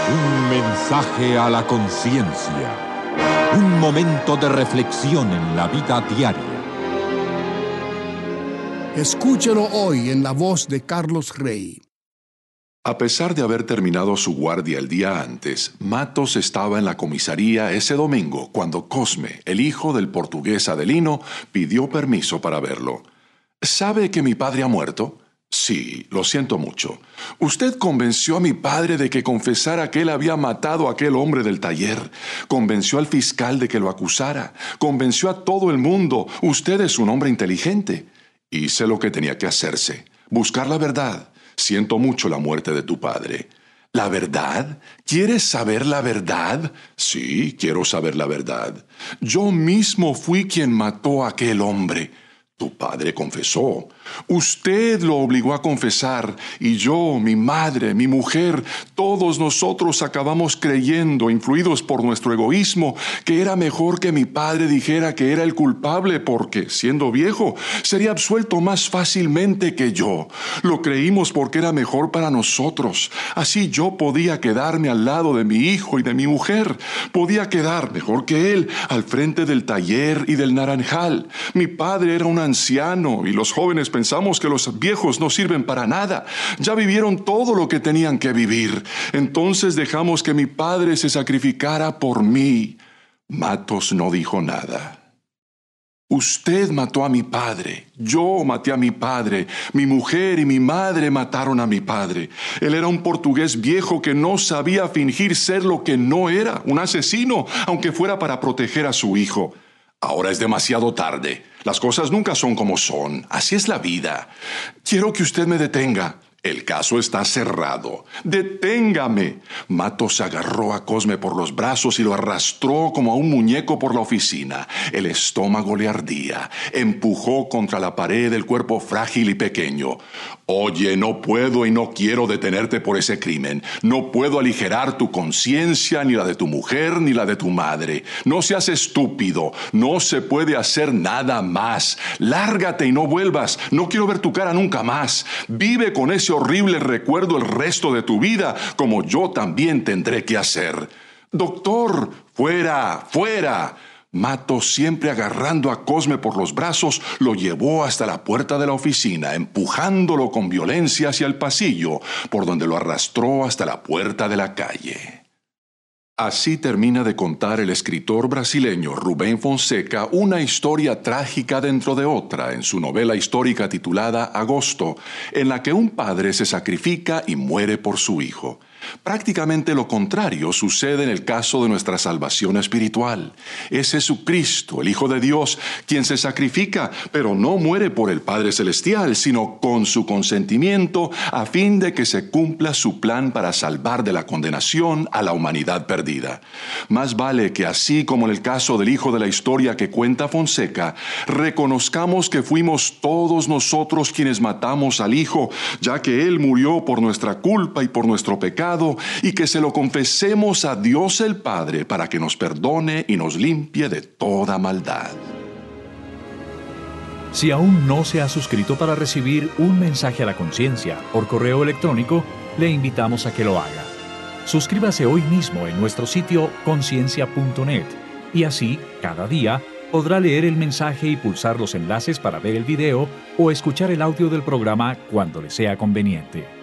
Un mensaje a la conciencia. Un momento de reflexión en la vida diaria. Escúchelo hoy en la voz de Carlos Rey. A pesar de haber terminado su guardia el día antes, Matos estaba en la comisaría ese domingo cuando Cosme, el hijo del portugués Adelino, pidió permiso para verlo. ¿Sabe que mi padre ha muerto? Sí, lo siento mucho. Usted convenció a mi padre de que confesara que él había matado a aquel hombre del taller. Convenció al fiscal de que lo acusara. Convenció a todo el mundo. Usted es un hombre inteligente. Hice lo que tenía que hacerse. Buscar la verdad. Siento mucho la muerte de tu padre. ¿La verdad? ¿Quieres saber la verdad? Sí, quiero saber la verdad. Yo mismo fui quien mató a aquel hombre. Tu padre confesó. Usted lo obligó a confesar, y yo, mi madre, mi mujer, todos nosotros acabamos creyendo, influidos por nuestro egoísmo, que era mejor que mi padre dijera que era el culpable porque, siendo viejo, sería absuelto más fácilmente que yo. Lo creímos porque era mejor para nosotros. Así yo podía quedarme al lado de mi hijo y de mi mujer. Podía quedar, mejor que él, al frente del taller y del naranjal. Mi padre era un anciano y los jóvenes pensamos que los viejos no sirven para nada. Ya vivieron todo lo que tenían que vivir. Entonces dejamos que mi padre se sacrificara por mí. Matos no dijo nada. Usted mató a mi padre. Yo maté a mi padre. Mi mujer y mi madre mataron a mi padre. Él era un portugués viejo que no sabía fingir ser lo que no era, un asesino, aunque fuera para proteger a su hijo. Ahora es demasiado tarde. Las cosas nunca son como son. Así es la vida. Quiero que usted me detenga. El caso está cerrado. ¡Deténgame! Matos agarró a Cosme por los brazos y lo arrastró como a un muñeco por la oficina. El estómago le ardía. Empujó contra la pared el cuerpo frágil y pequeño. Oye, no puedo y no quiero detenerte por ese crimen. No puedo aligerar tu conciencia, ni la de tu mujer, ni la de tu madre. No seas estúpido. No se puede hacer nada más. Lárgate y no vuelvas. No quiero ver tu cara nunca más. Vive con ese horrible recuerdo el resto de tu vida, como yo también tendré que hacer. Doctor, fuera, fuera. Matos, siempre agarrando a Cosme por los brazos, lo llevó hasta la puerta de la oficina, empujándolo con violencia hacia el pasillo, por donde lo arrastró hasta la puerta de la calle. Así termina de contar el escritor brasileño Rubén Fonseca una historia trágica dentro de otra en su novela histórica titulada Agosto, en la que un padre se sacrifica y muere por su hijo. Prácticamente lo contrario sucede en el caso de nuestra salvación espiritual. Es Jesucristo, el Hijo de Dios, quien se sacrifica, pero no muere por el Padre Celestial, sino con su consentimiento, a fin de que se cumpla su plan para salvar de la condenación a la humanidad perdida. Más vale que así como en el caso del hijo de la historia que cuenta Fonseca, reconozcamos que fuimos todos nosotros quienes matamos al Hijo, ya que Él murió por nuestra culpa y por nuestro pecado, y que se lo confesemos a Dios el Padre para que nos perdone y nos limpie de toda maldad. Si aún no se ha suscrito para recibir un mensaje a la conciencia por correo electrónico, le invitamos a que lo haga. Suscríbase hoy mismo en nuestro sitio conciencia.net y así, cada día, podrá leer el mensaje y pulsar los enlaces para ver el video o escuchar el audio del programa cuando le sea conveniente.